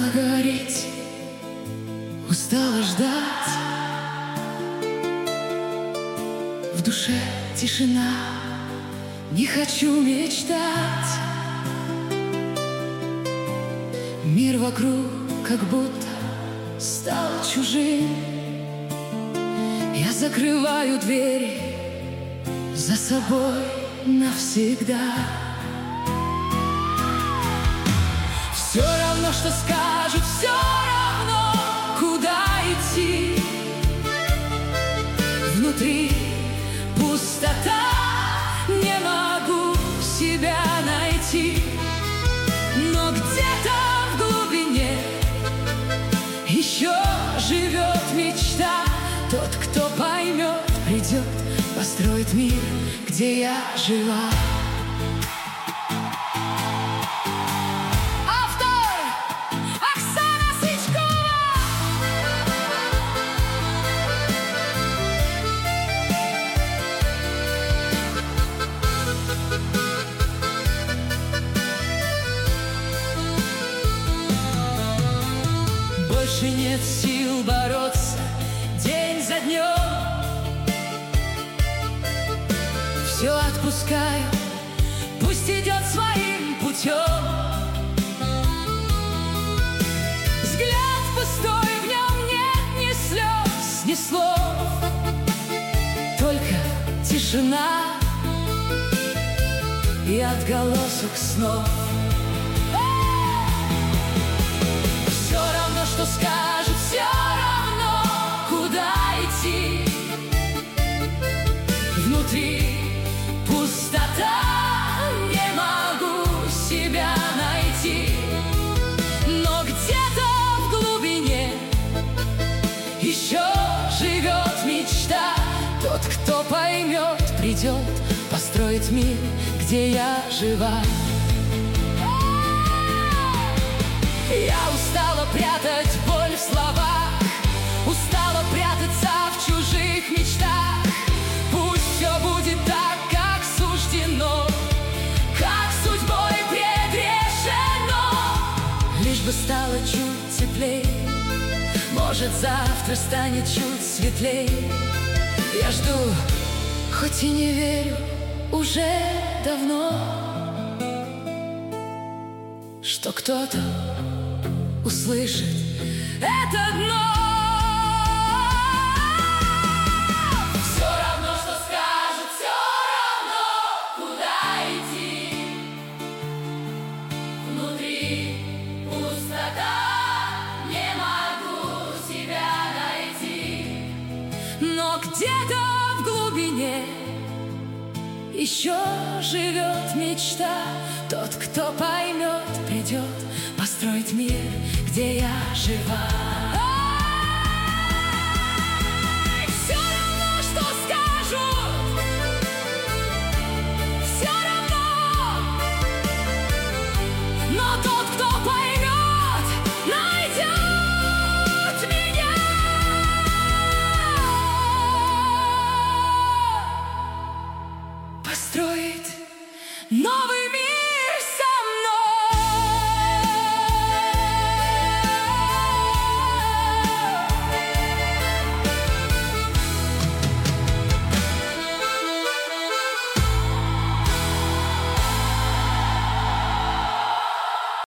Устала говорить, устала ждать. В душе тишина, не хочу мечтать. Мир вокруг как будто стал чужим. Я закрываю двери за собой навсегда. Все равно, что скажут, все равно, куда идти. Внутри пустота, не могу себя найти. Но где-то в глубине еще живет мечта. Тот, кто поймет, придет, построит мир, где я жила. Больше нет сил бороться день за днем. Все отпускаю, пусть идет своим путем. Взгляд пустой, в нем нет ни слез, ни слов, только тишина и отголосок снов. Что скажут, все равно, куда идти. Внутри пустота, не могу себя найти. Но где-то в глубине еще живет мечта. Тот, кто поймет, придет, построит мир, где я жива. Я устала прятать боль в словах, устала прятаться в чужих мечтах. Пусть все будет так, как суждено, как судьбой предрешено. Лишь бы стало чуть теплей, может, завтра станет чуть светлей. Я жду, хоть и не верю уже давно, что кто-то услышит это дно. Все равно, что скажут, все равно, куда идти. Внутри пустота, не могу себя найти. Но где-то в глубине еще живет мечта. Тот, кто поймет, придет, построить мир, где я жива. Все равно, что скажут, все равно. Но тот, кто поймет, найдет меня. Построит новый